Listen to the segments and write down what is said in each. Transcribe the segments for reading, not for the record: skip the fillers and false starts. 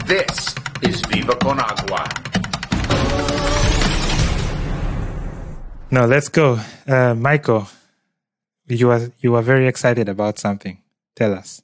This is Viva Con Agua. No, let's go. Michael, you are very excited about something. Tell us.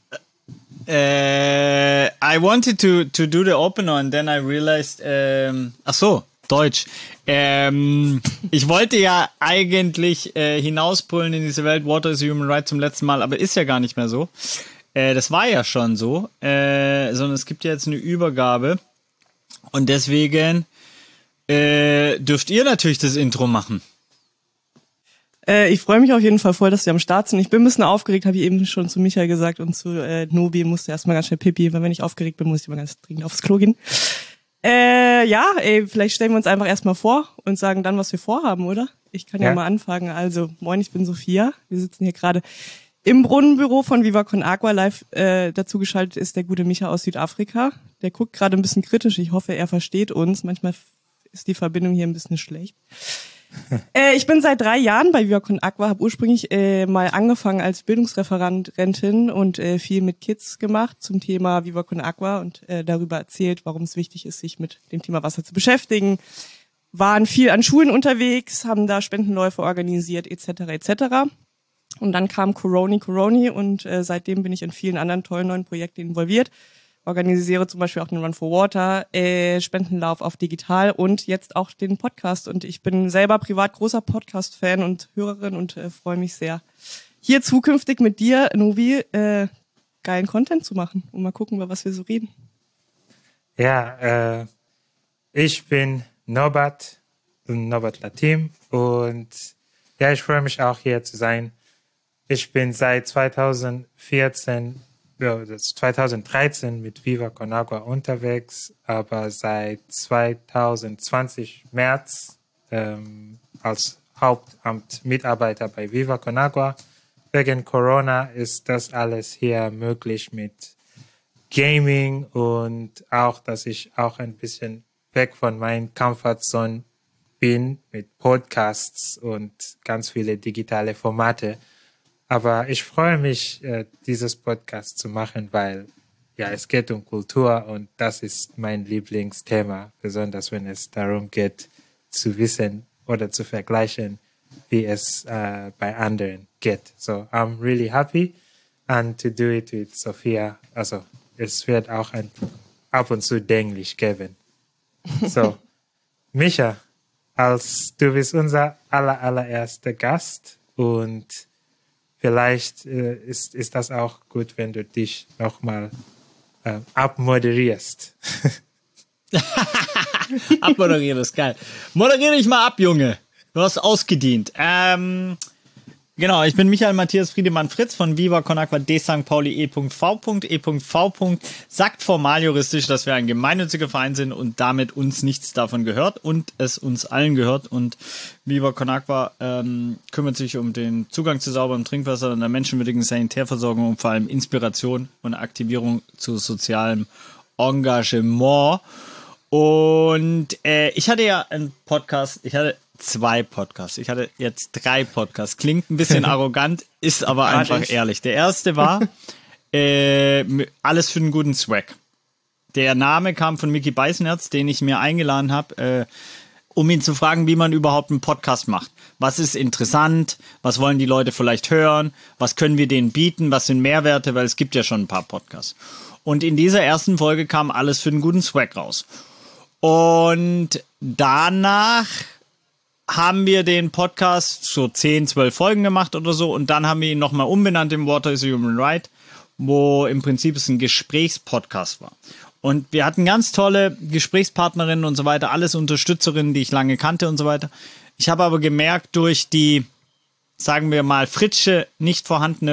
I wanted to do the opener and then I realized, Deutsch. Ich wollte ja eigentlich hinauspullen in diese Welt Water is a Human Right zum letzten Mal, aber ist ja gar nicht mehr so. Das war ja schon so, sondern es gibt ja jetzt eine Übergabe und deswegen dürft ihr natürlich das Intro machen. Ich freue mich auf jeden Fall voll, dass wir am Start sind. Ich bin ein bisschen aufgeregt, habe ich eben schon zu Michael gesagt und zu Nobi, musste erstmal ganz schnell pipi, weil wenn ich aufgeregt bin, muss ich immer ganz dringend aufs Klo gehen. Vielleicht stellen wir uns einfach erstmal vor und sagen dann, was wir vorhaben, oder? Ich kann ja mal anfangen. Also, moin, ich bin Sophia. Wir sitzen hier gerade im Brunnenbüro von Viva Con Agua. Live dazu geschaltet ist der gute Micha aus Südafrika. Der guckt gerade ein bisschen kritisch. Ich hoffe, er versteht uns. Manchmal ist die Verbindung hier ein bisschen schlecht. Ich bin seit 3 Jahren bei Viva Con Agua, habe ursprünglich mal angefangen als Bildungsreferentin und viel mit Kids gemacht zum Thema Viva Con Agua und darüber erzählt, warum es wichtig ist, sich mit dem Thema Wasser zu beschäftigen. Waren viel an Schulen unterwegs, haben da Spendenläufe organisiert etc. etc. Und dann kam Coroni und seitdem bin ich in vielen anderen tollen neuen Projekten involviert. Organisiere zum Beispiel auch den Run for Water, Spendenlauf auf digital und jetzt auch den Podcast. Und ich bin selber privat großer Podcast-Fan und Hörerin und freue mich sehr, hier zukünftig mit dir, Novi, geilen Content zu machen und mal gucken, über was wir so reden. Ja, ich bin Norbert Latim und ja, ich freue mich auch hier zu sein. Ich bin seit 2013 mit Viva Con Agua unterwegs, aber seit 2020 März als Hauptamtmitarbeiter bei Viva Con Agua. Wegen Corona ist das alles hier möglich mit Gaming und auch, dass ich auch ein bisschen weg von meinem Comfortzone bin mit Podcasts und ganz viele digitale Formate. Aber ich freue mich, dieses Podcast zu machen, weil ja, es geht um Kultur und das ist mein Lieblingsthema, besonders wenn es darum geht, zu wissen oder zu vergleichen, wie es bei anderen geht. So, I'm really happy and to do it with Sophia. Also, es wird auch ab und zu Englisch geben. So, Micha, du bist unser allererster Gast und vielleicht ist das auch gut, wenn du dich nochmal abmoderierst. Abmoderieren ist geil. Moderiere dich mal ab, Junge. Du hast ausgedient. Genau, ich bin Michael Matthias Friedemann Fritz von Viva Con Agua de St. Pauli E.V. E.V. sagt formal juristisch, dass wir ein gemeinnütziger Verein sind und damit uns nichts davon gehört und es uns allen gehört. Und Viva Con Agua kümmert sich um den Zugang zu sauberem Trinkwasser und der menschenwürdigen Sanitärversorgung und vor allem Inspiration und Aktivierung zu sozialem Engagement. Und ich hatte ja einen Podcast, ich hatte 2 Podcasts. Ich hatte jetzt 3 Podcasts. Klingt ein bisschen arrogant, ist aber einfach ehrlich. Der erste war Alles für einen guten Swag. Der Name kam von Micky Beisenherz, den ich mir eingeladen habe, um ihn zu fragen, wie man überhaupt einen Podcast macht. Was ist interessant? Was wollen die Leute vielleicht hören? Was können wir denen bieten? Was sind Mehrwerte? Weil es gibt ja schon ein paar Podcasts. Und in dieser ersten Folge kam Alles für einen guten Swag raus. Und danach haben wir den Podcast so 10, 12 Folgen gemacht oder so und dann haben wir ihn nochmal umbenannt in Water is a Human Right, wo im Prinzip es ein Gesprächspodcast war. Und wir hatten ganz tolle Gesprächspartnerinnen und so weiter, alles Unterstützerinnen, die ich lange kannte und so weiter. Ich habe aber gemerkt, durch die, sagen wir mal, fritsche, nicht vorhandene,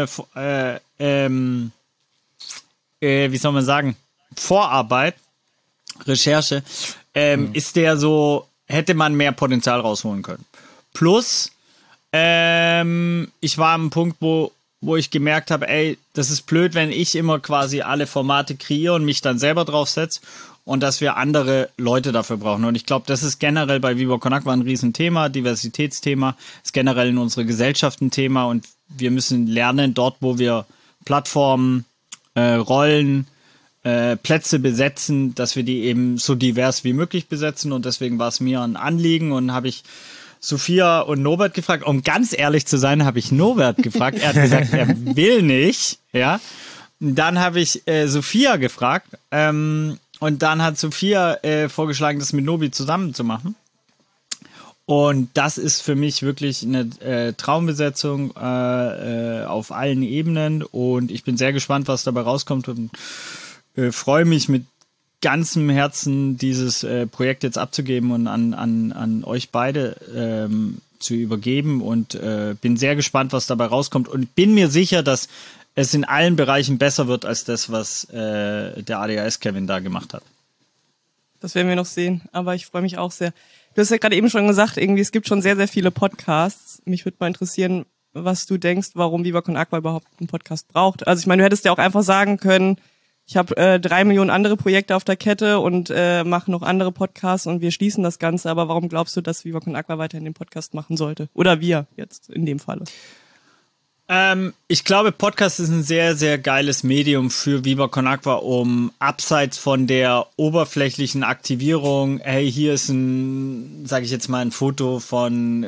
wie soll man sagen, Vorarbeit, Recherche, ist der so, hätte man mehr Potenzial rausholen können. Plus, ich war am Punkt, wo ich gemerkt habe, ey, das ist blöd, wenn ich immer quasi alle Formate kreiere und mich dann selber draufsetze und dass wir andere Leute dafür brauchen. Und ich glaube, das ist generell bei Viva Con Agua ein Riesenthema, Diversitätsthema, ist generell in unserer Gesellschaft ein Thema und wir müssen lernen, dort, wo wir Plattformen, Rollen, Plätze besetzen, dass wir die eben so divers wie möglich besetzen und deswegen war es mir ein Anliegen und habe ich Sophia und Norbert gefragt. Um ganz ehrlich zu sein, habe ich Norbert gefragt. Er hat gesagt, er will nicht, ja. Dann habe ich Sophia gefragt und dann hat Sophia vorgeschlagen, das mit Nobi zusammen zu machen. Und das ist für mich wirklich eine Traumbesetzung auf allen Ebenen und ich bin sehr gespannt, was dabei rauskommt und freue mich mit ganzem Herzen, dieses Projekt jetzt abzugeben und an euch beide zu übergeben und bin sehr gespannt, was dabei rauskommt und bin mir sicher, dass es in allen Bereichen besser wird als das, was der ADHS Kevin da gemacht hat. Das werden wir noch sehen, aber ich freue mich auch sehr. Du hast ja gerade eben schon gesagt, irgendwie es gibt schon sehr, sehr viele Podcasts. Mich würde mal interessieren, was du denkst, warum Viva Con Agua überhaupt einen Podcast braucht. Also ich meine, du hättest ja auch einfach sagen können, ich habe 3 Millionen andere Projekte auf der Kette und mache noch andere Podcasts und wir schließen das Ganze. Aber warum glaubst du, dass Viva Con Agua weiterhin den Podcast machen sollte? Oder wir jetzt in dem Falle? Ich glaube, Podcast ist ein sehr, sehr geiles Medium für Viva Con Agua, um abseits von der oberflächlichen Aktivierung, hey, hier ist sage ich jetzt mal, ein Foto von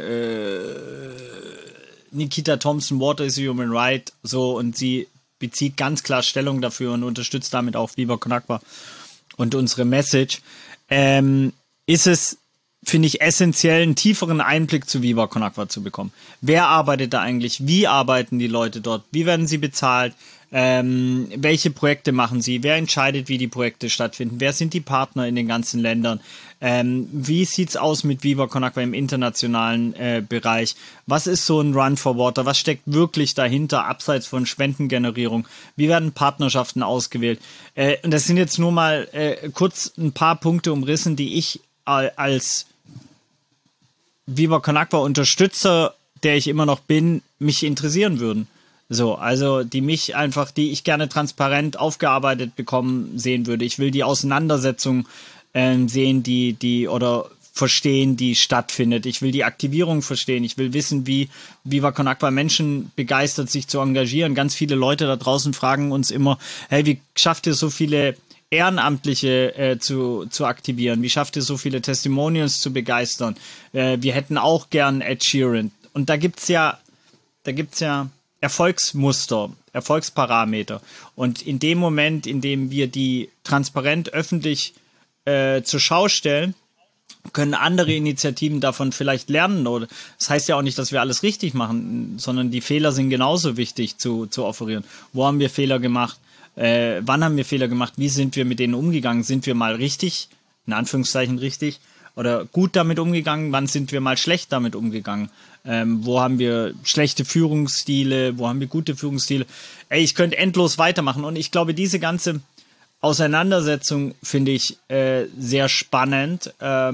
Nikita Thompson, Water is a Human Right, so, und sie bezieht ganz klar Stellung dafür und unterstützt damit auch Viva Con Agua und unsere Message, ist es, finde ich, essentiell, einen tieferen Einblick zu Viva Con Agua zu bekommen. Wer arbeitet da eigentlich? Wie arbeiten die Leute dort? Wie werden sie bezahlt? Welche Projekte machen sie? Wer entscheidet, wie die Projekte stattfinden? Wer sind die Partner in den ganzen Ländern? Wie sieht's aus mit Viva Con Agua im internationalen Bereich? Was ist so ein Run for Water? Was steckt wirklich dahinter, abseits von Spendengenerierung? Wie werden Partnerschaften ausgewählt? Und das sind jetzt nur mal kurz ein paar Punkte umrissen, die ich als Viva Con Agua Unterstützer, der ich immer noch bin, mich interessieren würden. So, also die ich gerne transparent aufgearbeitet bekommen sehen würde. Ich will die Auseinandersetzung sehen, die oder verstehen, die stattfindet. Ich will die Aktivierung verstehen. Ich will wissen, wie Viva Con Agua Menschen begeistert, sich zu engagieren. Ganz viele Leute da draußen fragen uns immer, hey, wie schafft ihr so viele Ehrenamtliche zu aktivieren? Wie schafft ihr so viele Testimonials zu begeistern? Wir hätten auch gern Ed Sheeran. Und da gibt's ja Erfolgsmuster, Erfolgsparameter. Und in dem Moment, in dem wir die transparent öffentlich zur Schau stellen, können andere Initiativen davon vielleicht lernen. Oder das heißt ja auch nicht, dass wir alles richtig machen, sondern die Fehler sind genauso wichtig zu offerieren. Wo haben wir Fehler gemacht? Wann haben wir Fehler gemacht? Wie sind wir mit denen umgegangen? Sind wir mal richtig, in Anführungszeichen richtig, oder gut damit umgegangen? Wann sind wir mal schlecht damit umgegangen? Wo haben wir schlechte Führungsstile? Wo haben wir gute Führungsstile? Ich könnte endlos weitermachen. Und ich glaube, diese ganze Auseinandersetzung finde ich sehr spannend.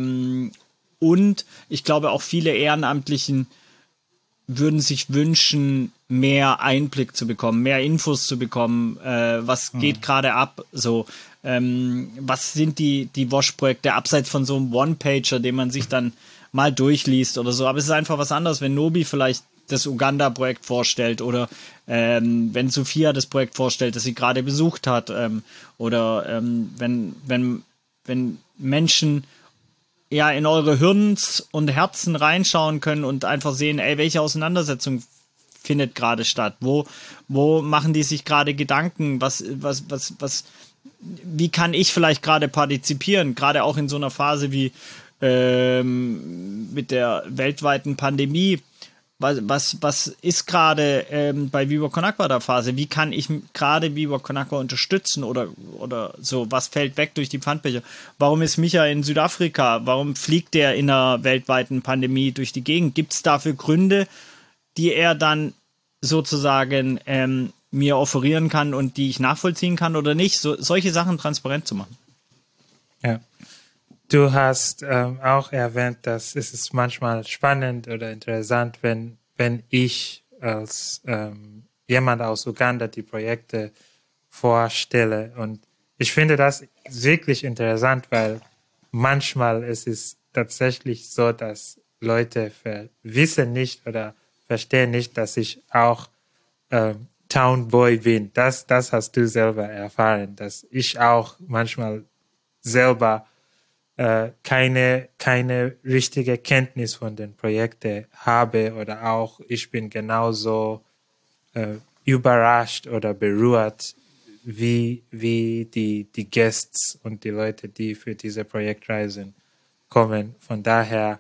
Und ich glaube, auch viele Ehrenamtlichen würden sich wünschen, mehr Einblick zu bekommen, mehr Infos zu bekommen, was geht gerade ab, so, was sind die WASH-Projekte, abseits von so einem One-Pager, den man sich dann mal durchliest oder so, aber es ist einfach was anderes, wenn Nobi vielleicht das Uganda-Projekt vorstellt oder wenn Sophia das Projekt vorstellt, das sie gerade besucht hat, oder wenn Menschen ja in eure Hirns und Herzen reinschauen können und einfach sehen, welche Auseinandersetzung findet gerade statt, wo machen die sich gerade Gedanken, wie kann ich vielleicht gerade partizipieren, gerade auch in so einer Phase wie mit der weltweiten Pandemie. Was ist gerade bei Viva Con Agua der Phase? Wie kann ich gerade Viva Con Agua unterstützen oder so? Was fällt weg durch die Pfandbecher? Warum ist Micha in Südafrika? Warum fliegt der in einer weltweiten Pandemie durch die Gegend? Gibt es dafür Gründe, die er dann sozusagen mir offerieren kann und die ich nachvollziehen kann oder nicht? Solche Sachen transparent zu machen. Ja. Du hast auch erwähnt, dass es ist manchmal spannend oder interessant, wenn ich als jemand aus Uganda die Projekte vorstelle. Und ich finde das wirklich interessant, weil manchmal es ist tatsächlich so, dass Leute wissen nicht oder verstehen nicht, dass ich auch Townboy bin. Das hast du selber erfahren, dass ich auch manchmal selber keine richtige Kenntnis von den Projekten habe oder auch ich bin genauso überrascht oder berührt wie die Gäste und die Leute, die für diese Projektreisen kommen. Von daher,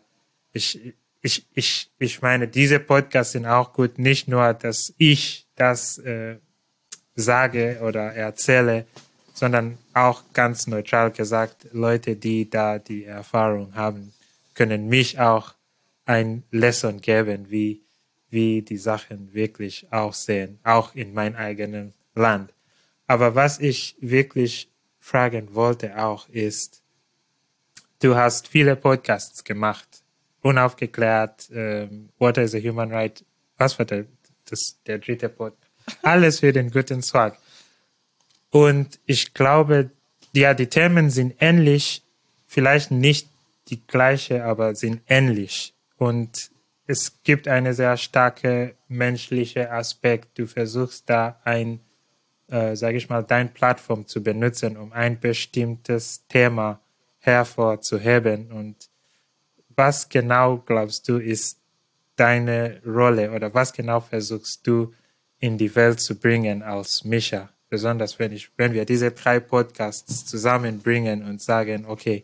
ich meine, diese Podcasts sind auch gut, nicht nur, dass ich das sage oder erzähle, sondern auch ganz neutral gesagt, Leute, die da die Erfahrung haben, können mich auch ein Lesson geben, wie die Sachen wirklich aussehen, auch in meinem eigenen Land. Aber was ich wirklich fragen wollte auch ist, du hast viele Podcasts gemacht, unaufgeklärt, Water is a Human Right, was war der dritte Podcast? Alles für den guten Zweck. Und ich glaube, ja, die Themen sind ähnlich, vielleicht nicht die gleiche, aber sind ähnlich. Und es gibt eine sehr starke menschliche Aspekt. Du versuchst da sage ich mal, deine Plattform zu benutzen, um ein bestimmtes Thema hervorzuheben. Und was genau, glaubst du, ist deine Rolle oder was genau versuchst du in die Welt zu bringen als Mischer? Besonders wenn wir diese 3 Podcasts zusammenbringen und sagen, okay,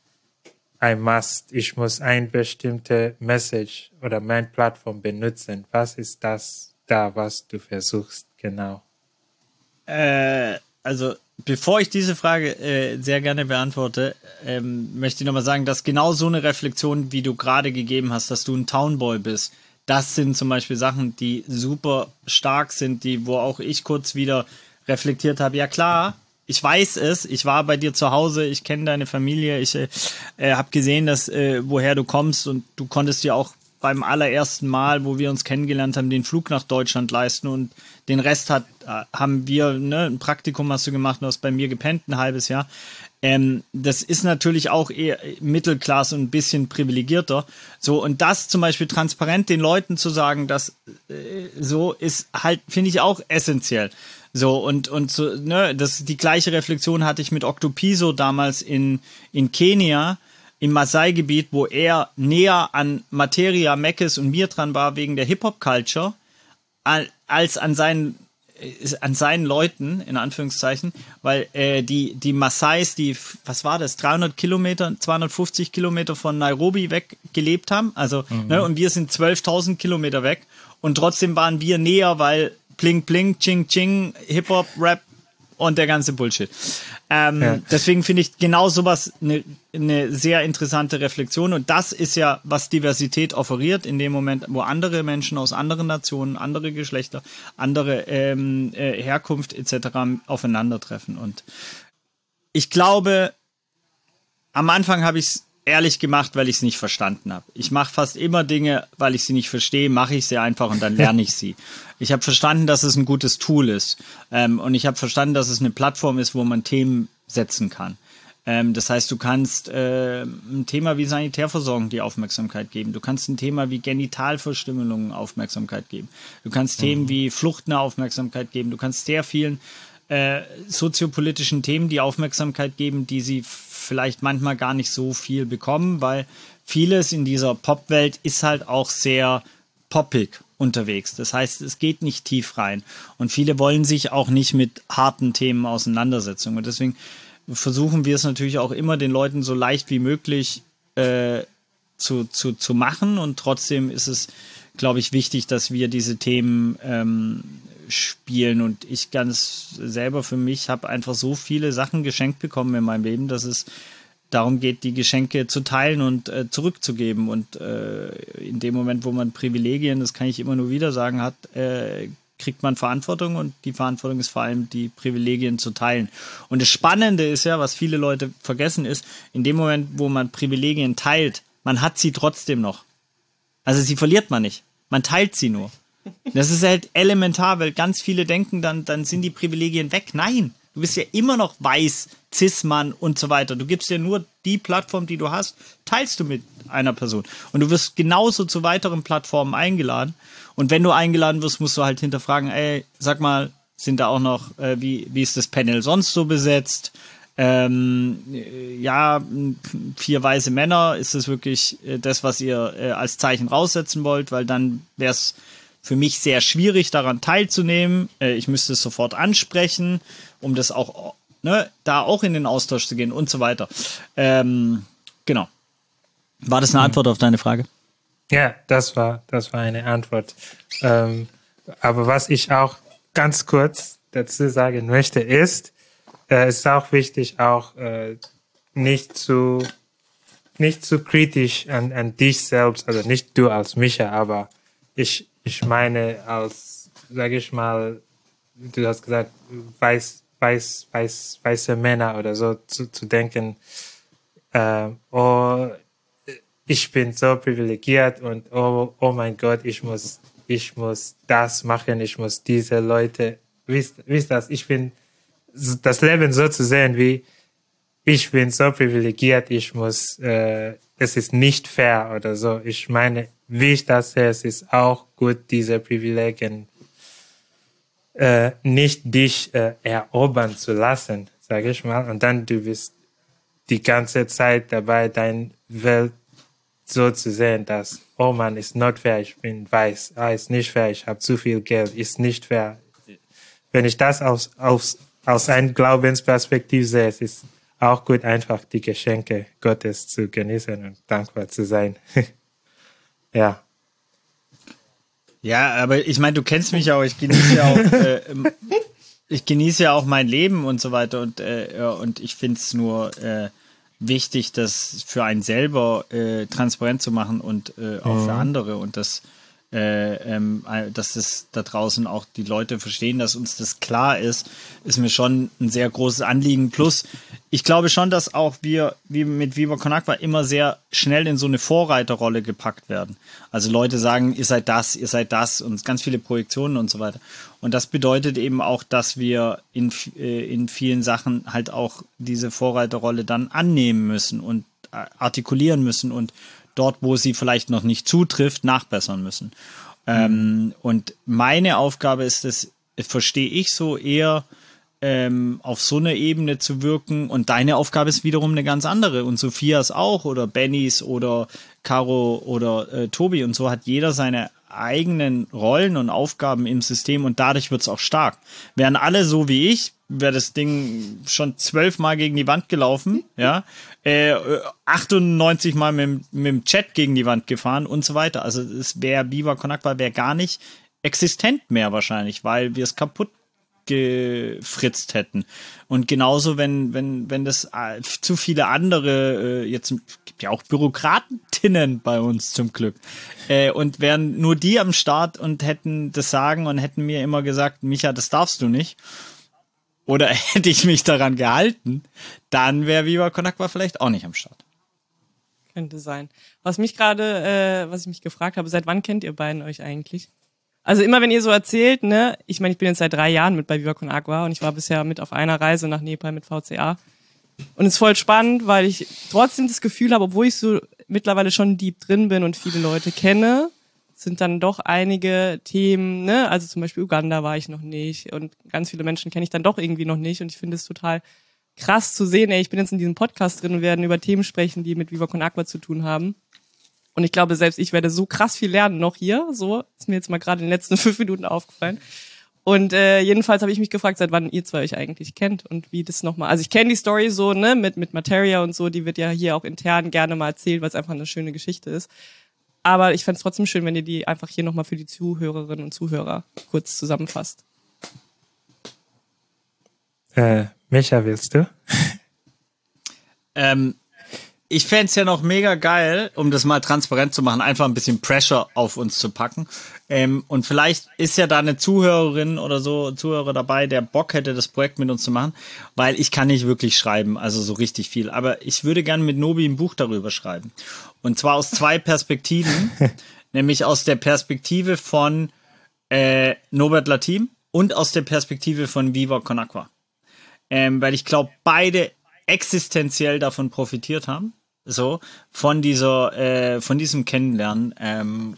ich muss eine bestimmte Message oder meine Plattform benutzen. Was ist das da, was du versuchst, genau? Also, bevor ich diese Frage sehr gerne beantworte, möchte ich nochmal sagen, dass genau so eine Reflexion, wie du gerade gegeben hast, dass du ein Townboy bist, das sind zum Beispiel Sachen, die super stark sind, wo auch ich kurz wieder reflektiert habe. Ja klar, ich weiß es, ich war bei dir zu Hause, ich kenne deine Familie, ich habe gesehen, woher du kommst und du konntest dir auch beim allerersten Mal, wo wir uns kennengelernt haben, den Flug nach Deutschland leisten und den Rest haben wir, ein Praktikum hast du gemacht, du hast bei mir gepennt, ein halbes Jahr. Das ist natürlich auch eher Mittelklasse und ein bisschen privilegierter. So, und das zum Beispiel transparent den Leuten zu sagen, dass so ist halt, finde ich auch essentiell. So, und so, die gleiche Reflexion hatte ich mit Octopiso damals in Kenia, im Maasai-Gebiet, wo er näher an Materia, Meckes und mir dran war wegen der Hip-Hop-Culture, als an seinen Leuten, in Anführungszeichen, weil die Maasais, was war das, 250 Kilometer von Nairobi weg gelebt haben, also, und wir sind 12.000 Kilometer weg und trotzdem waren wir näher, weil Pling Pling, Ching Ching, Hip-Hop, Rap und der ganze Bullshit. Deswegen finde ich genau sowas eine sehr interessante Reflexion und das ist ja, was Diversität offeriert in dem Moment, wo andere Menschen aus anderen Nationen, andere Geschlechter, andere Herkunft etc. aufeinandertreffen. Und ich glaube, am Anfang habe ich es ehrlich gemacht, weil ich es nicht verstanden habe. Ich mache fast immer Dinge, weil ich sie nicht verstehe, mache ich sie einfach und dann lerne ich sie. Ich habe verstanden, dass es ein gutes Tool ist und ich habe verstanden, dass es eine Plattform ist, wo man Themen setzen kann. Das heißt, du kannst ein Thema wie Sanitärversorgung die Aufmerksamkeit geben. Du kannst ein Thema wie Genitalverstümmelung Aufmerksamkeit geben. Du kannst Themen wie Flucht eine Aufmerksamkeit geben. Du kannst sehr vielen soziopolitischen Themen die Aufmerksamkeit geben, die sie vielleicht manchmal gar nicht so viel bekommen, weil vieles in dieser Popwelt ist halt auch sehr poppig unterwegs. Das heißt, es geht nicht tief rein. Und viele wollen sich auch nicht mit harten Themen auseinandersetzen. Und deswegen versuchen wir es natürlich auch immer, den Leuten so leicht wie möglich zu machen. Und trotzdem ist es, glaube ich, wichtig, dass wir diese Themen spielen. Und ich ganz selber für mich habe einfach so viele Sachen geschenkt bekommen in meinem Leben, dass es darum geht, die Geschenke zu teilen und zurückzugeben. Und in dem Moment, wo man Privilegien, das kann ich immer nur wieder sagen, hat, kriegt man Verantwortung und die Verantwortung ist vor allem, die Privilegien zu teilen. Und das Spannende ist ja, was viele Leute vergessen ist, in dem Moment, wo man Privilegien teilt, man hat sie trotzdem noch. Also sie verliert man nicht. Man teilt sie nur. Das ist halt elementar, weil ganz viele denken, dann sind die Privilegien weg. Nein, Du bist ja immer noch weiß, Cis-Mann und so weiter. Du gibst ja nur die Plattform, die du hast, teilst du mit einer Person. Und du wirst genauso zu weiteren Plattformen eingeladen. Und wenn du eingeladen wirst, musst du halt hinterfragen, ey, sag mal, sind da auch noch, wie ist das Panel sonst so besetzt? Ja, 4 weiße Männer, ist das wirklich das, was ihr als Zeichen raussetzen wollt? Weil dann wäre es für mich sehr schwierig, daran teilzunehmen. Ich müsste es sofort ansprechen, um das auch, ne, da auch in den Austausch zu gehen und so weiter. Genau. War das eine Antwort auf deine Frage? Ja, das war eine Antwort. Aber was ich auch ganz kurz dazu sagen möchte, ist, es ist auch wichtig, auch nicht zu kritisch an dich selbst, also nicht du als Micha, aber ich meine als, sage ich mal, du hast gesagt, weiße Männer oder so zu denken, oh, ich bin so privilegiert und oh mein Gott, ich muss das machen, ich muss diese Leute, wie das, ich bin, das Leben so zu sehen wie, ich bin so privilegiert, es ist nicht fair oder so. Ich meine, wie ich das sehe, es ist auch gut, diese Privilegien nicht dich erobern zu lassen, sage ich mal. Und dann du bist die ganze Zeit dabei, deine Welt so zu sehen, dass, oh Mann, ist not fair, ich bin weiß, ist nicht fair, ich habe zu viel Geld, ist nicht fair. Wenn ich das aus einer Glaubensperspektive sehe, es ist auch gut, einfach die Geschenke Gottes zu genießen und dankbar zu sein. Ja. Ja, aber ich meine, du kennst mich auch, ich genieße ja auch mein Leben und so weiter und ich finde es nur wichtig, das für einen selber transparent zu machen und auch für andere und dass es da draußen auch die Leute verstehen, dass uns das klar ist mir schon ein sehr großes Anliegen. Plus, ich glaube schon, dass auch wir, wie mit Viva Con Agua, immer sehr schnell in so eine Vorreiterrolle gepackt werden. Also Leute sagen, ihr seid das und ganz viele Projektionen und so weiter. Und das bedeutet eben auch, dass wir in vielen Sachen halt auch diese Vorreiterrolle dann annehmen müssen und artikulieren müssen und dort, wo sie vielleicht noch nicht zutrifft, nachbessern müssen. Und meine Aufgabe ist es, verstehe ich so, eher auf so einer Ebene zu wirken und deine Aufgabe ist wiederum eine ganz andere und Sophias auch oder Bennys oder Caro oder Tobi und so hat jeder seine eigenen Rollen und Aufgaben im System und dadurch wird es auch stark. Wären alle so wie ich, wäre das Ding schon 12 Mal gegen die Wand gelaufen, ja, 98 Mal mit dem Chat gegen die Wand gefahren und so weiter. Also es wäre, Viva Con Agua wäre gar nicht existent mehr wahrscheinlich, weil wir es kaputt gefritzt hätten. Und genauso, wenn das zu viele andere, jetzt gibt ja auch Bürokratinnen bei uns zum Glück, und wären nur die am Start und hätten das Sagen und hätten mir immer gesagt, Micha, das darfst du nicht, oder hätte ich mich daran gehalten, dann wäre Viva Con Agua vielleicht auch nicht am Start. Könnte sein. Was ich mich gefragt habe, seit wann kennt ihr beiden euch eigentlich? Also immer wenn ihr so erzählt, ne, ich meine, ich bin jetzt seit 3 Jahren mit bei Viva Con Agua und ich war bisher mit auf einer Reise nach Nepal mit VCA. Und es ist voll spannend, weil ich trotzdem das Gefühl habe, obwohl ich so mittlerweile schon deep drin bin und viele Leute kenne, sind dann doch einige Themen, ne, also zum Beispiel Uganda war ich noch nicht und ganz viele Menschen kenne ich dann doch irgendwie noch nicht und ich finde es total krass zu sehen, ey, ich bin jetzt in diesem Podcast drin und werden über Themen sprechen, die mit Viva Con Agua zu tun haben. Und ich glaube, selbst ich werde so krass viel lernen noch hier. So ist mir jetzt mal gerade in den letzten 5 Minuten aufgefallen. Und jedenfalls habe ich mich gefragt, seit wann ihr zwei euch eigentlich kennt und wie das nochmal. Also ich kenne die Story so, ne, mit Materia und so, die wird ja hier auch intern gerne mal erzählt, weil es einfach eine schöne Geschichte ist. Aber ich fände es trotzdem schön, wenn ihr die einfach hier nochmal für die Zuhörerinnen und Zuhörer kurz zusammenfasst. Micha, willst du? Ich fände es ja noch mega geil, um das mal transparent zu machen, einfach ein bisschen Pressure auf uns zu packen. Und vielleicht ist ja da eine Zuhörerin oder so, Zuhörer dabei, der Bock hätte, das Projekt mit uns zu machen, weil ich kann nicht wirklich schreiben, also so richtig viel. Aber ich würde gerne mit Nobi ein Buch darüber schreiben. Und zwar aus 2 Perspektiven, nämlich aus der Perspektive von Norbert Latim und aus der Perspektive von Viva Con Agua. weil ich glaube, beide existenziell davon profitiert haben. So, von diesem Kennenlernen.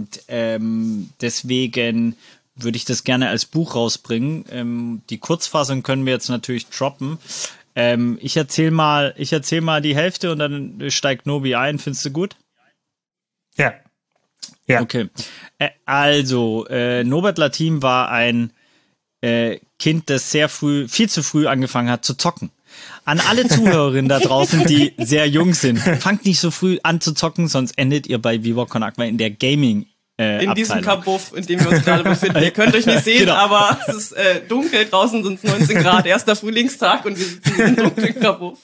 Deswegen würde ich das gerne als Buch rausbringen. Die Kurzfassung können wir jetzt natürlich droppen. Ich erzähl mal die Hälfte und dann steigt Nobi ein. Findest du gut? Ja. Ja. Okay. Norbert Latin war ein Kind, das viel zu früh angefangen hat zu zocken. An alle Zuhörerinnen da draußen, die sehr jung sind, fangt nicht so früh an zu zocken, sonst endet ihr bei Viva Con Agua in der Gaming in diesem Kabuff, in dem wir uns gerade befinden. Ihr könnt euch nicht sehen, genau. Aber es ist dunkel, draußen sind es 19 Grad, erster Frühlingstag und wir sitzen in diesem dunklen Kabuff.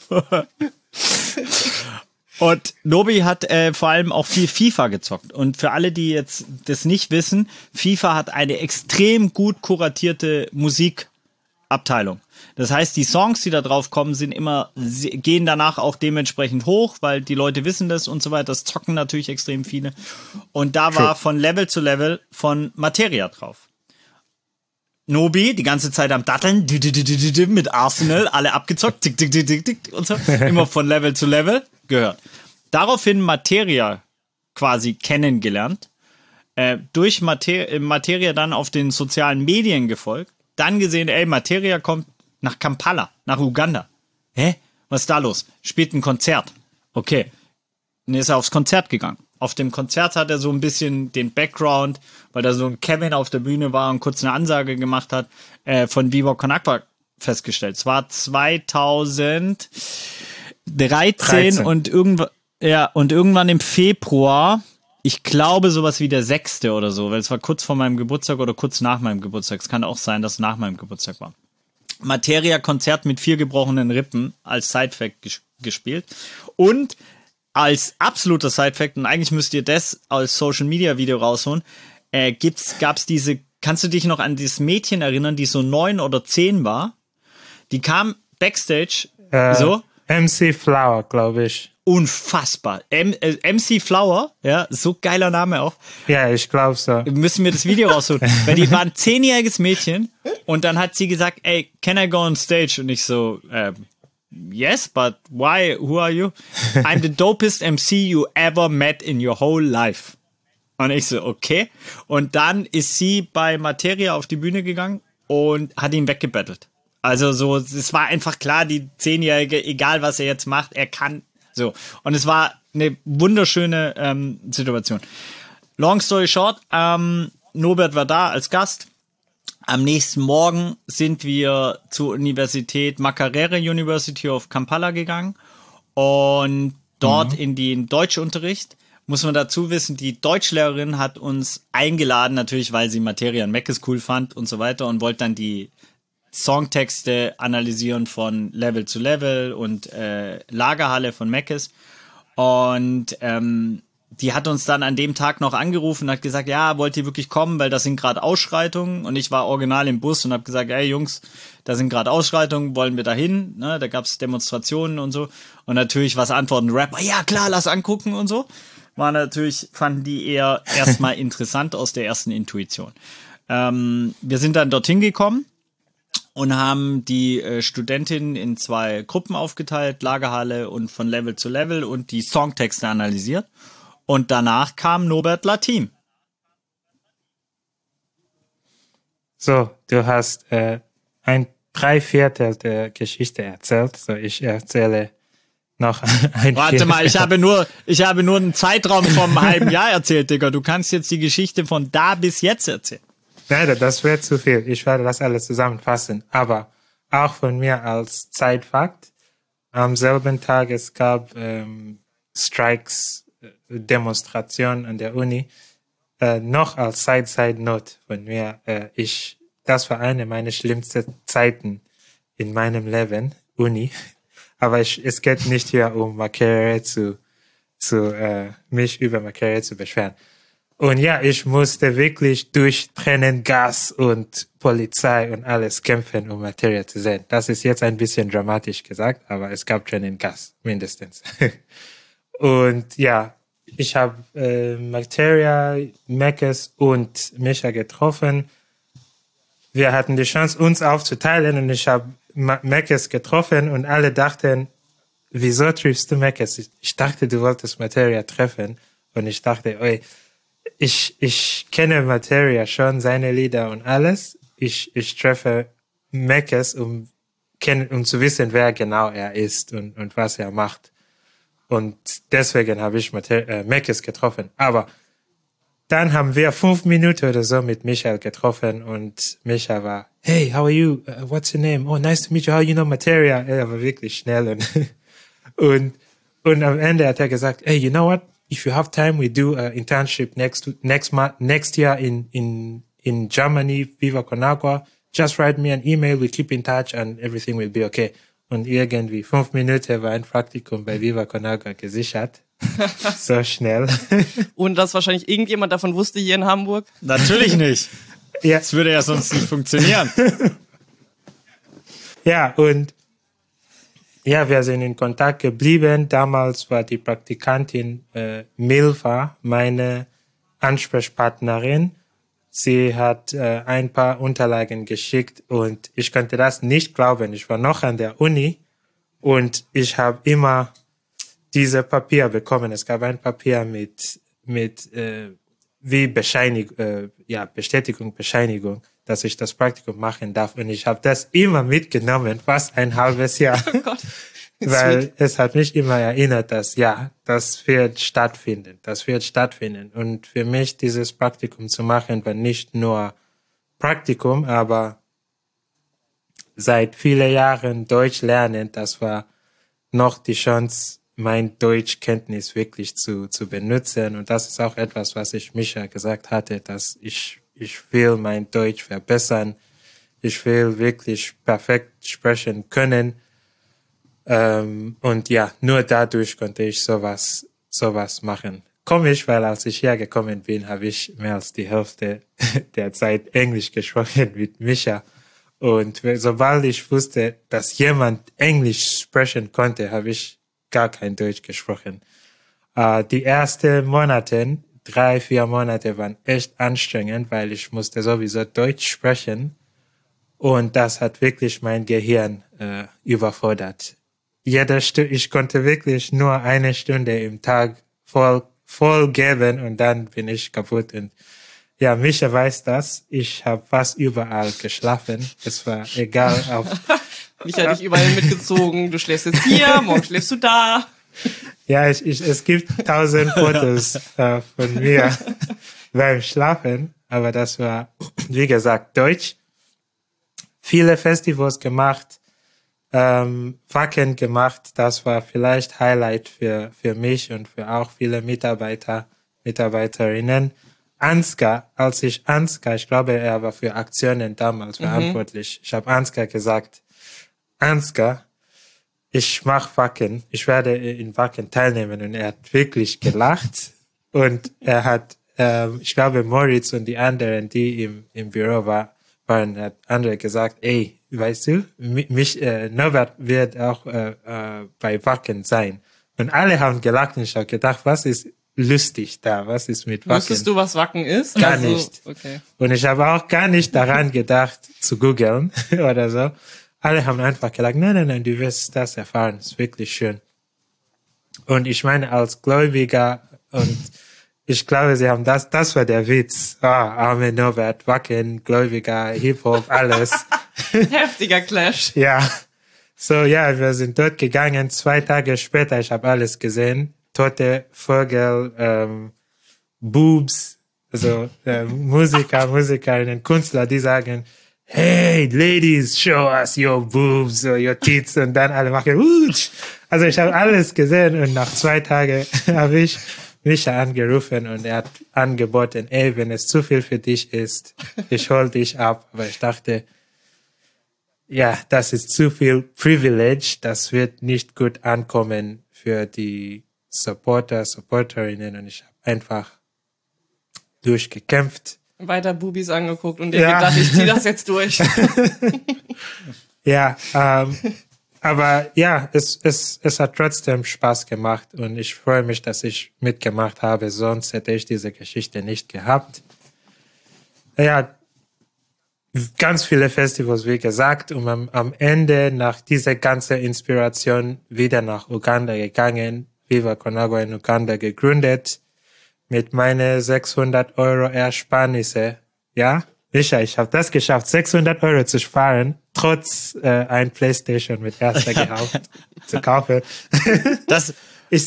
Und Nobi hat vor allem auch viel FIFA gezockt. Und für alle, die jetzt das nicht wissen, FIFA hat eine extrem gut kuratierte Musikabteilung. Das heißt, die Songs, die da drauf kommen, gehen danach auch dementsprechend hoch, weil die Leute wissen das und so weiter. Das zocken natürlich extrem viele. Und da war von Level zu Level von Materia drauf. Nobi die ganze Zeit am Datteln, mit Arsenal, alle abgezockt, tick, tick, tick, tick, tick, und so. Immer von Level zu Level gehört. Daraufhin Materia quasi kennengelernt. Durch Materia dann auf den sozialen Medien gefolgt. Dann gesehen, Materia kommt nach Kampala, nach Uganda. Hä? Was ist da los? Spielt ein Konzert. Okay. Dann ist er aufs Konzert gegangen. Auf dem Konzert hat er so ein bisschen den Background, weil da so ein Kevin auf der Bühne war und kurz eine Ansage gemacht hat, von Viva Con Agua festgestellt. Es war 2013 und irgendwann im Februar, ich glaube sowas wie der 6. oder so, weil es war kurz vor meinem Geburtstag oder kurz nach meinem Geburtstag. Es kann auch sein, dass es nach meinem Geburtstag war. Materia-Konzert mit 4 gebrochenen Rippen als Sidefact gespielt. Und als absoluter Sidefact, und eigentlich müsst ihr das als Social-Media-Video rausholen, gab's diese, kannst du dich noch an dieses Mädchen erinnern, die so 9 oder 10 war? Die kam Backstage, MC Flower, glaube ich. Unfassbar. MC Flower, ja, so geiler Name auch. Ja, ich glaube so. Müssen wir das Video rausholen. Weil die war ein 10-jähriges Mädchen und dann hat sie gesagt, can I go on stage? Und ich so, yes, but why? Who are you? I'm the dopest MC you ever met in your whole life. Und ich so, okay. Und dann ist sie bei Materia auf die Bühne gegangen und hat ihn weggebettelt. Also so, es war einfach klar, die 10-Jährige, egal was er jetzt macht, er kann. So. Und es war eine wunderschöne Situation. Long story short, Norbert war da als Gast. Am nächsten Morgen sind wir zur Universität Makerere University of Kampala gegangen und dort in den Deutschunterricht. Muss man dazu wissen, die Deutschlehrerin hat uns eingeladen, natürlich, weil sie Materia und Meckes cool fand und so weiter und wollte dann die Songtexte analysieren von Level zu Level und Lagerhalle von Meckes. Und die hat uns dann an dem Tag noch angerufen und hat gesagt, ja, wollt ihr wirklich kommen, weil das sind gerade Ausschreitungen. Und ich war original im Bus und habe gesagt, ey Jungs, da sind gerade Ausschreitungen, wollen wir da hin? Ne, da gab's Demonstrationen und so. Und natürlich was antworten Rapper, ja klar, lass angucken und so. Fanden die eher erstmal interessant aus der ersten Intuition. Wir sind dann dorthin gekommen und haben die Studentinnen in 2 Gruppen aufgeteilt, Lagerhalle und von Level zu Level und die Songtexte analysiert. Und danach kam Norbert Latin. So, du hast ein 3/4 der Geschichte erzählt. So, ich erzähle noch ein Warte mal, ich habe nur einen Zeitraum vom halben Jahr erzählt, Digga. Du kannst jetzt die Geschichte von da bis jetzt erzählen. Nein, das wäre zu viel. Ich werde das alles zusammenfassen. Aber auch von mir als Zeitfakt. Am selben Tag, es gab Strikes, Demonstrationen an der Uni. Noch als Side Note von mir. Das war eine meiner schlimmsten Zeiten in meinem Leben, Uni. Aber es geht nicht hier um Makerere mich über Makerere zu beschweren. Und ja, ich musste wirklich durch Tränengas und Polizei und alles kämpfen, um Materia zu sehen. Das ist jetzt ein bisschen dramatisch gesagt, aber es gab Tränengas, mindestens. Und ja, ich habe Materia, Meckes und Micha getroffen. Wir hatten die Chance, uns aufzuteilen und ich habe Meckes getroffen und alle dachten, wieso triffst du Meckes? Ich dachte, du wolltest Materia treffen. Und ich dachte, oi, ich kenne Materia schon, seine Lieder und alles. Ich treffe Meckes, um zu wissen, wer genau er ist und was er macht. Und deswegen habe ich Meckes getroffen. Aber dann haben wir 5 Minuten oder so mit Michael getroffen und Michael war, hey, how are you? What's your name? Oh, nice to meet you. How you know Materia? Er war wirklich schnell und am Ende hat er gesagt, hey, you know what? If you have time, we do an internship next year in Germany, Viva Con Agua. Just write me an email, we keep in touch and everything will be okay. Und irgendwie 5 Minuten war ein Praktikum bei Viva Con Agua gesichert. So schnell. Und dass wahrscheinlich irgendjemand davon wusste hier in Hamburg? Natürlich nicht. Ja. Das würde ja sonst nicht funktionieren. Ja, und ja, wir sind in Kontakt geblieben. Damals war die Praktikantin Milva meine Ansprechpartnerin. Sie hat ein paar Unterlagen geschickt und ich konnte das nicht glauben. Ich war noch an der Uni und ich habe immer diese Papier bekommen. Es gab ein Papier mit wie Bestätigung, dass ich das Praktikum machen darf. Und ich habe das immer mitgenommen, fast ein halbes Jahr. Oh Gott. Weil es hat mich immer erinnert, dass das wird stattfinden. Und für mich dieses Praktikum zu machen, war nicht nur Praktikum, aber seit vielen Jahren Deutsch lernen, das war noch die Chance, mein Deutschkenntnis wirklich zu benutzen. Und das ist auch etwas, was ich Micha gesagt hatte, dass ich will mein Deutsch verbessern. Ich will wirklich perfekt sprechen können. Und ja, nur dadurch konnte ich sowas machen. Komisch, weil als ich hergekommen bin, habe ich mehr als die Hälfte der Zeit Englisch gesprochen mit Micha. Und sobald ich wusste, dass jemand Englisch sprechen konnte, habe ich gar kein Deutsch gesprochen. Die ersten 3-4 Monate waren echt anstrengend, weil ich musste sowieso Deutsch sprechen. Und das hat wirklich mein Gehirn überfordert. Ich konnte wirklich nur 1 Stunde im Tag voll geben und dann bin ich kaputt. Und ja, Micha weiß das. Ich habe fast überall geschlafen. Es war egal. Micha hat dich überall mitgezogen. Du schläfst jetzt hier, morgen schläfst du da. Ja, es gibt 1000 Fotos von mir beim Schlafen. Aber das war, wie gesagt, Deutsch. Viele Festivals gemacht. Wacken gemacht, das war vielleicht Highlight für mich und für auch viele Mitarbeiterinnen. Ansgar, ich glaube, er war für Aktionen damals verantwortlich. Ich habe Ansgar gesagt, Ansgar, ich mache Wacken, ich werde in Wacken teilnehmen. Und er hat wirklich gelacht und er hat, ich glaube, Moritz und die anderen, die im Büro waren, hat andere gesagt, ey, weißt du, Norbert wird auch bei Wacken sein. Und alle haben gelacht und ich habe gedacht, was ist lustig da? Was ist mit Wacken? Wusstest du, was Wacken ist? Gar nicht. Okay. Und ich habe auch gar nicht daran gedacht, zu googeln oder so. Alle haben einfach gesagt, nein, du wirst das erfahren. Das ist wirklich schön. Und ich meine, als Gläubiger und ich glaube, sie haben das war der Witz. Arme Norbert, Wacken, Gläubiger, Hip-Hop, alles. Heftiger Clash. Ja. So, ja, wir sind dort gegangen. 2 Tage später, ich habe alles gesehen. Tote Vögel, Boobs, also Musikerinnen, Künstler, die sagen, hey, ladies, show us your boobs or your tits. Und dann alle machen, Utsch. Also ich habe alles gesehen und nach 2 Tagen habe ich Micha angerufen und er hat angeboten, ey, wenn es zu viel für dich ist, ich hol dich ab. Aber ich dachte, ja, das ist zu viel Privilege, das wird nicht gut ankommen für die Supporterinnen und ich habe einfach durchgekämpft. Weiter Bubis angeguckt und dir gedacht, ich zieh das jetzt durch. Ja, aber ja, es hat trotzdem Spaß gemacht und ich freue mich, dass ich mitgemacht habe, sonst hätte ich diese Geschichte nicht gehabt. Ja, ganz viele Festivals, wie gesagt, und am Ende nach dieser ganzen Inspiration wieder nach Uganda gegangen, Viva Con Agua in Uganda gegründet, mit meinen 600 € Ersparnisse, ja? Micha, ich habe das geschafft, 600 € zu sparen, trotz ein PlayStation mit erster Gehalt zu kaufen. Das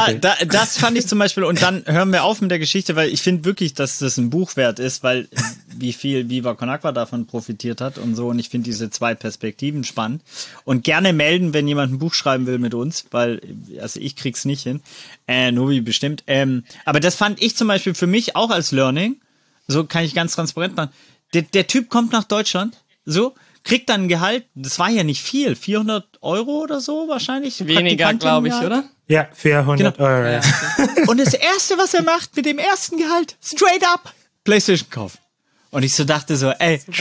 fand ich zum Beispiel, und dann hören wir auf mit der Geschichte, weil ich finde wirklich, dass das ein Buch wert ist, weil wie viel Viva Con Agua davon profitiert hat und so, und ich finde diese 2 Perspektiven spannend. Und gerne melden, wenn jemand ein Buch schreiben will mit uns, weil, also ich krieg's nicht hin, Nobi bestimmt. Aber das fand ich zum Beispiel für mich auch als Learning, so kann ich ganz transparent machen, der Typ kommt nach Deutschland, so, kriegt dann ein Gehalt, das war ja nicht viel, 400 € oder so wahrscheinlich. Weniger, glaube ich, oder? Ja, 400 €. Ja. Und das Erste, was er macht mit dem ersten Gehalt, straight up, PlayStation kaufen. Und ich so dachte so,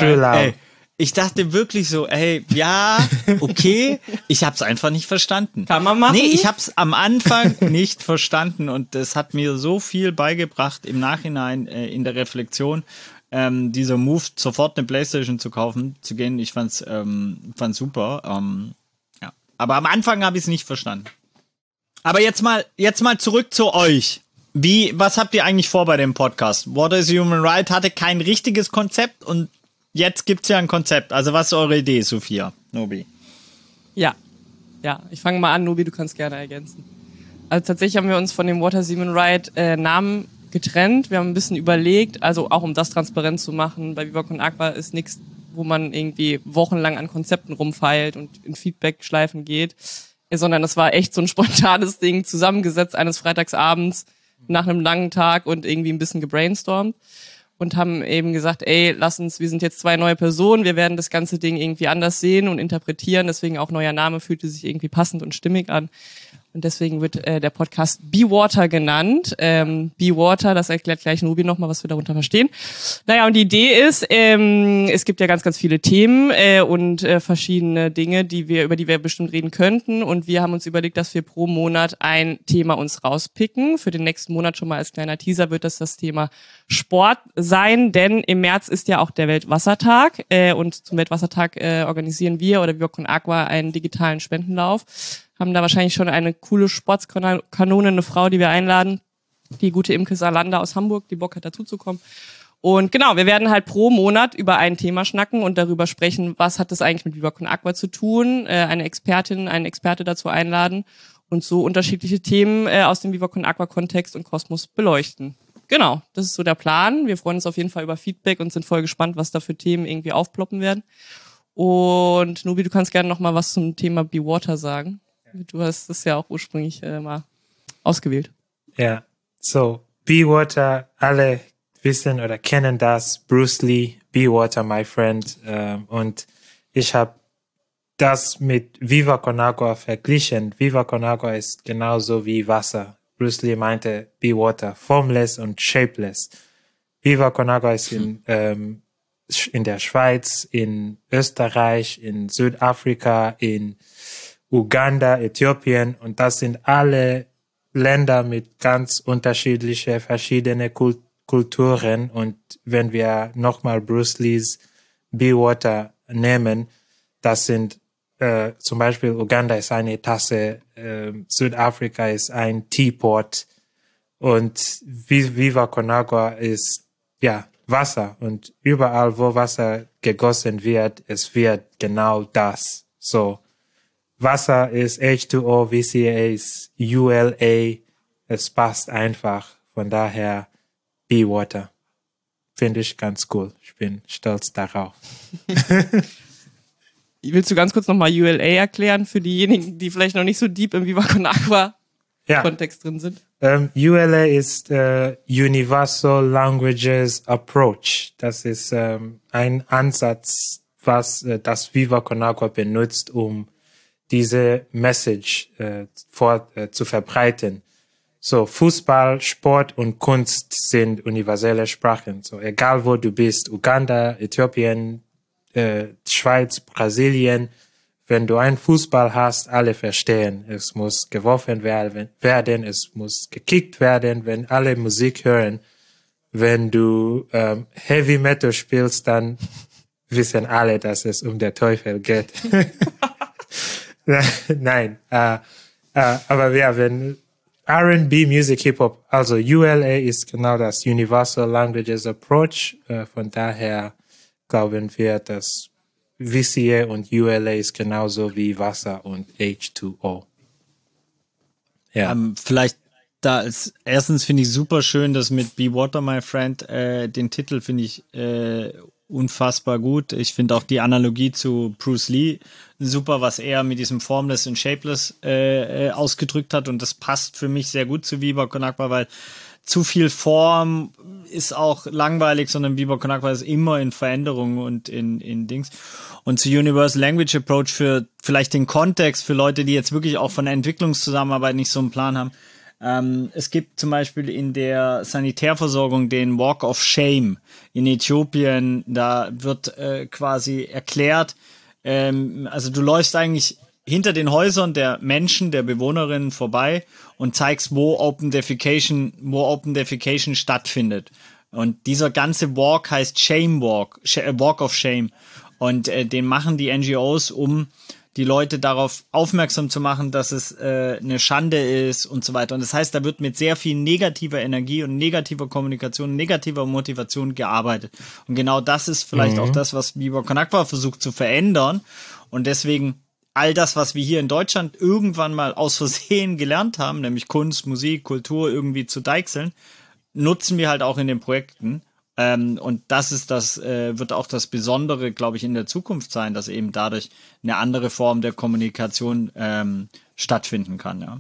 ich dachte wirklich so, ja, okay, ich hab's einfach nicht verstanden. Kann man machen? Nee, ich hab's am Anfang nicht verstanden, und das hat mir so viel beigebracht im Nachhinein in der Reflexion. Dieser Move, sofort eine PlayStation zu kaufen, zu gehen, ich fand's super. Ja. Aber am Anfang habe ich es nicht verstanden. Aber jetzt mal zurück zu euch. Was habt ihr eigentlich vor bei dem Podcast? What is Human Right hatte kein richtiges Konzept, und jetzt gibt's ja ein Konzept. Also was ist eure Idee, Sophia? Nobi? Ja, ich fange mal an, Nobi, du kannst gerne ergänzen. Also tatsächlich haben wir uns von dem What is Human Right Namen getrennt. Wir haben ein bisschen überlegt, also auch um das transparent zu machen, bei Viva Con Agua ist nichts, wo man irgendwie wochenlang an Konzepten rumfeilt und in Feedback-Schleifen geht, sondern es war echt so ein spontanes Ding, zusammengesetzt eines Freitagsabends nach einem langen Tag und irgendwie ein bisschen gebrainstormt und haben eben gesagt, wir sind jetzt 2 neue Personen, wir werden das ganze Ding irgendwie anders sehen und interpretieren, deswegen auch neuer Name fühlte sich irgendwie passend und stimmig an. Und deswegen wird der Podcast Be Water genannt. Be Water, das erklärt gleich Nobi nochmal, was wir darunter verstehen. Naja, und die Idee ist, es gibt ja ganz, ganz viele Themen und verschiedene Dinge, über die wir bestimmt reden könnten. Und wir haben uns überlegt, dass wir pro Monat ein Thema uns rauspicken. Für den nächsten Monat schon mal als kleiner Teaser wird das Thema Sport sein, denn im März ist ja auch der Weltwassertag. Und zum Weltwassertag organisieren wir oder Viva Con Agua einen digitalen Spendenlauf. Haben da wahrscheinlich schon eine coole Sportskanone, eine Frau, die wir einladen, die gute Imke Salander aus Hamburg, die Bock hat, dazuzukommen. Und genau, wir werden halt pro Monat über ein Thema schnacken und darüber sprechen, was hat das eigentlich mit Viva Con Agua zu tun, eine Expertin, einen Experte dazu einladen und so unterschiedliche Themen aus dem Viva Con Agua Kontext und Kosmos beleuchten. Genau, das ist so der Plan. Wir freuen uns auf jeden Fall über Feedback und sind voll gespannt, was da für Themen irgendwie aufploppen werden. Und Nobi, du kannst gerne noch mal was zum Thema Be Water sagen. Du hast das ja auch ursprünglich mal ausgewählt. Ja, so Be Water, alle wissen oder kennen das, Bruce Lee, Be Water, my friend. Und ich habe das mit Viva Con Agua verglichen. Viva Con Agua ist genauso wie Wasser. Bruce Lee meinte Be Water, formless und shapeless. Viva Con Agua ist in der Schweiz, in Österreich, in Südafrika, in Uganda, Äthiopien, und das sind alle Länder mit ganz unterschiedliche, verschiedene Kulturen. Und wenn wir nochmal Bruce Lees Be Water nehmen, das sind zum Beispiel Uganda ist eine Tasse, Südafrika ist ein Teapot, und Viva Con Agua ist ja Wasser, und überall, wo Wasser gegossen wird, es wird genau das. So, Wasser ist H2O, VCA ist ULA, es passt einfach. Von daher Be Water. Finde ich ganz cool. Ich bin stolz darauf. Willst du ganz kurz nochmal ULA erklären für diejenigen, die vielleicht noch nicht so deep im Viva Con Agua Kontext drin sind? ULA ist Universal Languages Approach. Das ist ein Ansatz, was das Viva Con Agua benutzt, um diese Message zu verbreiten. So, Fußball, Sport und Kunst sind universelle Sprachen. So, egal wo du bist, Uganda, Äthiopien, Schweiz, Brasilien, wenn du einen Fußball hast, alle verstehen. Es muss geworfen werden, es muss gekickt werden, wenn alle Musik hören. Wenn du Heavy Metal spielst, dann wissen alle, dass es um den Teufel geht. Nein, aber ja, wenn R&B Music Hip-Hop, also ULA ist genau das Universal Languages Approach, von daher glauben wir, dass VCA und ULA ist genauso wie Wasser und H2O. Ja. Vielleicht da ist, erstens finde ich super schön, dass mit Be Water, My Friend, den Titel finde ich unfassbar gut. Ich finde auch die Analogie zu Bruce Lee super, was er mit diesem Formless und Shapeless ausgedrückt hat, und das passt für mich sehr gut zu Viva Con Agua, weil zu viel Form ist auch langweilig, sondern Viva Con Agua ist immer in Veränderung und in Dings. Und zu Universal Language Approach für vielleicht den Kontext, für Leute, die jetzt wirklich auch von der Entwicklungszusammenarbeit nicht so einen Plan haben. Es gibt zum Beispiel in der Sanitärversorgung den Walk of Shame in Äthiopien. Da wird quasi erklärt, also du läufst eigentlich hinter den Häusern der Menschen, der Bewohnerinnen vorbei und zeigst, wo Open Defecation stattfindet. Und dieser ganze Walk heißt Shame Walk, Walk of Shame. Und den machen die NGOs, um die Leute darauf aufmerksam zu machen, dass es eine Schande ist und so weiter. Und das heißt, da wird mit sehr viel negativer Energie und negativer Kommunikation, negativer Motivation gearbeitet. Und genau das ist vielleicht auch das, was Viva Con Agua versucht zu verändern. Und deswegen all das, was wir hier in Deutschland irgendwann mal aus Versehen gelernt haben, nämlich Kunst, Musik, Kultur irgendwie zu deichseln, nutzen wir halt auch in den Projekten. Und das ist wird auch das Besondere, glaube ich, in der Zukunft sein, dass eben dadurch eine andere Form der Kommunikation stattfinden kann, ja.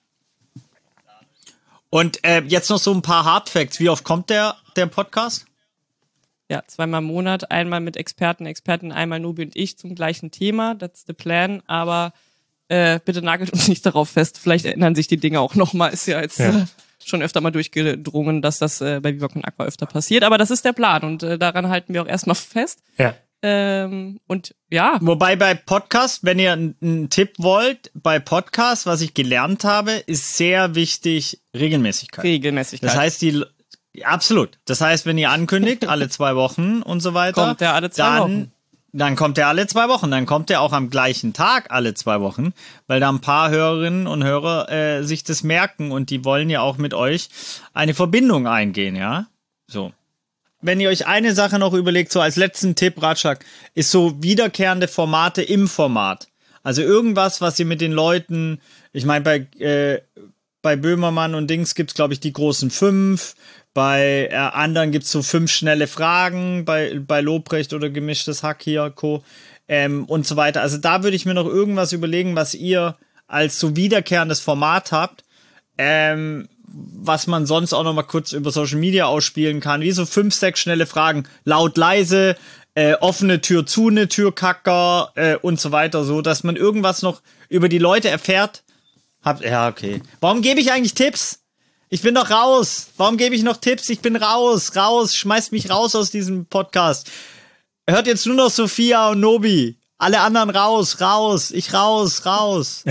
Und jetzt noch so ein paar Hardfacts. Wie oft kommt der Podcast? Ja, 2-mal im Monat, einmal mit Experten, einmal Nobi und ich zum gleichen Thema. That's the plan. Aber bitte nagelt uns nicht darauf fest. Vielleicht ändern sich die Dinge auch nochmal. Ist ja jetzt schon öfter mal durchgedrungen, dass das bei Viva Con Agua öfter passiert. Aber das ist der Plan und daran halten wir auch erstmal fest. Ja. Und ja. Wobei bei Podcast, wenn ihr einen Tipp wollt, bei Podcast, was ich gelernt habe, ist sehr wichtig Regelmäßigkeit. Das heißt, absolut. Das heißt, wenn ihr ankündigt, alle 2 Wochen und so weiter, kommt der alle 2 Wochen. Dann kommt er alle 2 Wochen. Dann kommt er auch am gleichen Tag alle 2 Wochen, weil da ein paar Hörerinnen und Hörer sich das merken und die wollen ja auch mit euch eine Verbindung eingehen, ja? So. Wenn ihr euch eine Sache noch überlegt, so als letzten Tipp, Ratschlag, ist so wiederkehrende Formate im Format. Also irgendwas, was ihr mit den Leuten, ich meine, bei Böhmermann und Dings gibt's, glaube ich, die großen 5. Bei anderen gibt's so 5 schnelle Fragen, bei Lobrecht oder Gemischtes Hack hier, Co. Und so weiter. Also da würde ich mir noch irgendwas überlegen, was ihr als so wiederkehrendes Format habt, was man sonst auch noch mal kurz über Social Media ausspielen kann. Wie so 5, 6 schnelle Fragen. Laut, leise, offene Tür zu, eine Türkacker und so weiter. So, dass man irgendwas noch über die Leute erfährt. Ja, okay. Warum gebe ich eigentlich Tipps? Ich bin doch raus. Warum gebe ich noch Tipps? Ich bin raus. Schmeißt mich raus aus diesem Podcast. Hört jetzt nur noch Sophia und Nobi. Alle anderen raus. Ich raus.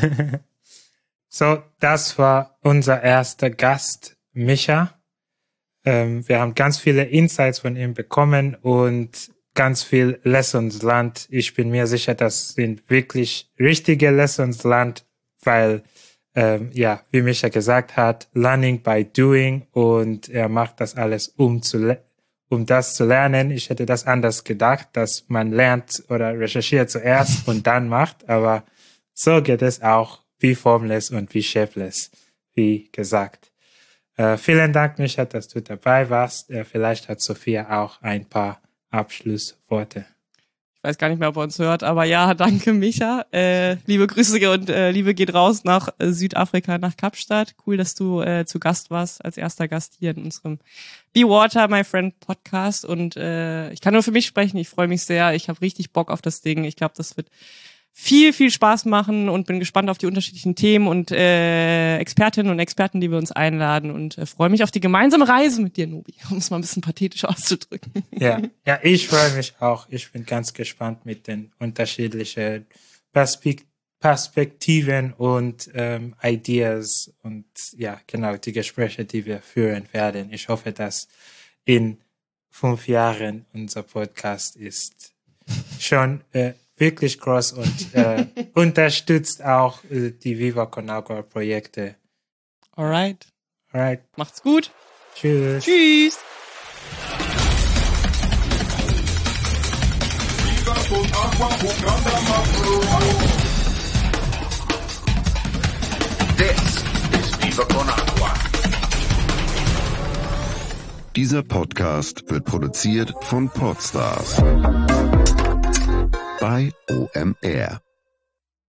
So, das war unser erster Gast, Micha. Wir haben ganz viele Insights von ihm bekommen und ganz viel Lessons learned. Ich bin mir sicher, das sind wirklich richtige Lessons learned, weil wie Micha gesagt hat, learning by doing, und er macht das alles, um das zu lernen. Ich hätte das anders gedacht, dass man lernt oder recherchiert zuerst und dann macht, aber so geht es auch wie Formless und wie Shapeless, wie gesagt. Vielen Dank, Micha, dass du dabei warst. Vielleicht hat Sophia auch ein paar Abschlussworte. Ich weiß gar nicht mehr, ob er uns hört, aber ja, danke, Micha. Liebe Grüße und Liebe geht raus nach Südafrika, nach Kapstadt. Cool, dass du zu Gast warst, als erster Gast hier in unserem Be Water, My Friend Podcast. Und ich kann nur für mich sprechen, ich freue mich sehr. Ich habe richtig Bock auf das Ding. Ich glaube, das wird viel, viel Spaß machen und bin gespannt auf die unterschiedlichen Themen und Expertinnen und Experten, die wir uns einladen, und freue mich auf die gemeinsame Reise mit dir, Nobi, um es mal ein bisschen pathetisch auszudrücken. Ja, ich freue mich auch. Ich bin ganz gespannt mit den unterschiedlichen Perspektiven und Ideas und ja, genau, die Gespräche, die wir führen werden. Ich hoffe, dass in 5 Jahren unser Podcast ist schon wirklich groß und unterstützt auch die Viva Con Agua Projekte. Alright. Macht's gut. Tschüss. Tschüss. This is Viva Con Agua. Dieser Podcast wird produziert von Podstars bei OMR.